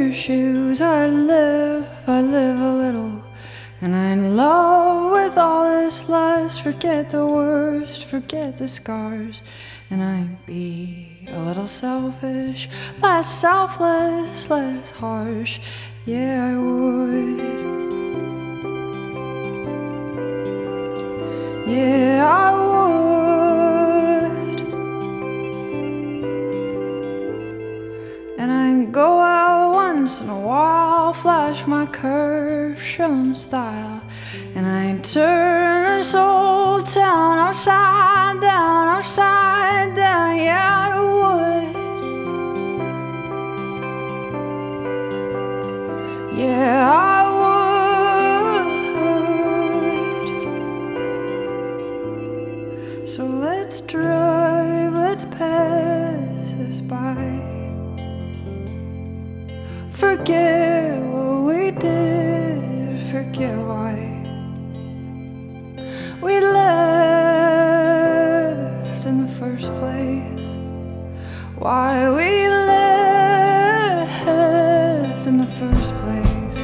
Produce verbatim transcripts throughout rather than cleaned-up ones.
your shoes. I live, I live a little, and I'm in love with all this lust. Forget the worst, forget the scars, and I'd be a little selfish, less selfless, less harsh. Yeah, I would. Yeah, I would. And I'd go out once in a while, flash my curves, show 'em style, and I'd turn this old town upside down, upside down. Yeah, I would. Yeah, I would. So let's drive, let's pass this by. Forget what we did, forget why we left in the first place, why we left in the first place.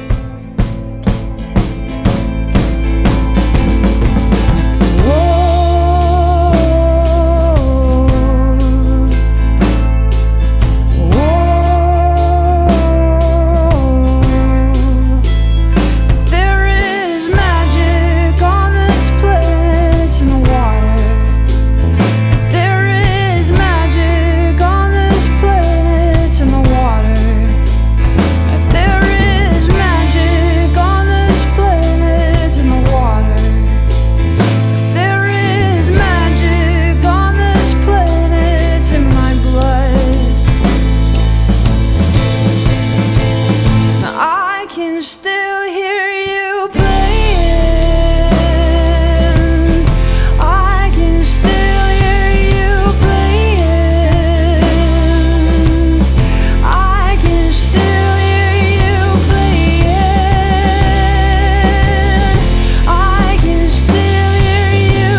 Still hear you playing. I can still hear you playing. I can still hear you playing. I can still hear you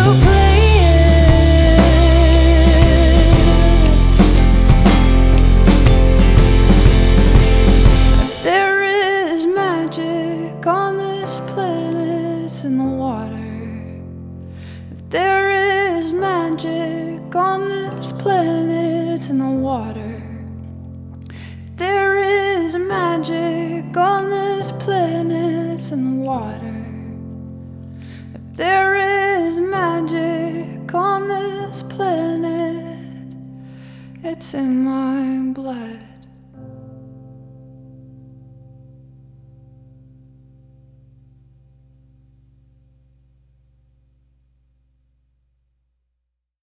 playing. There is magic on this planet, it's in the water. If there is magic on this planet, it's in the water. If there is magic on this planet, it's in the water. If there is magic on this planet, it's in my blood.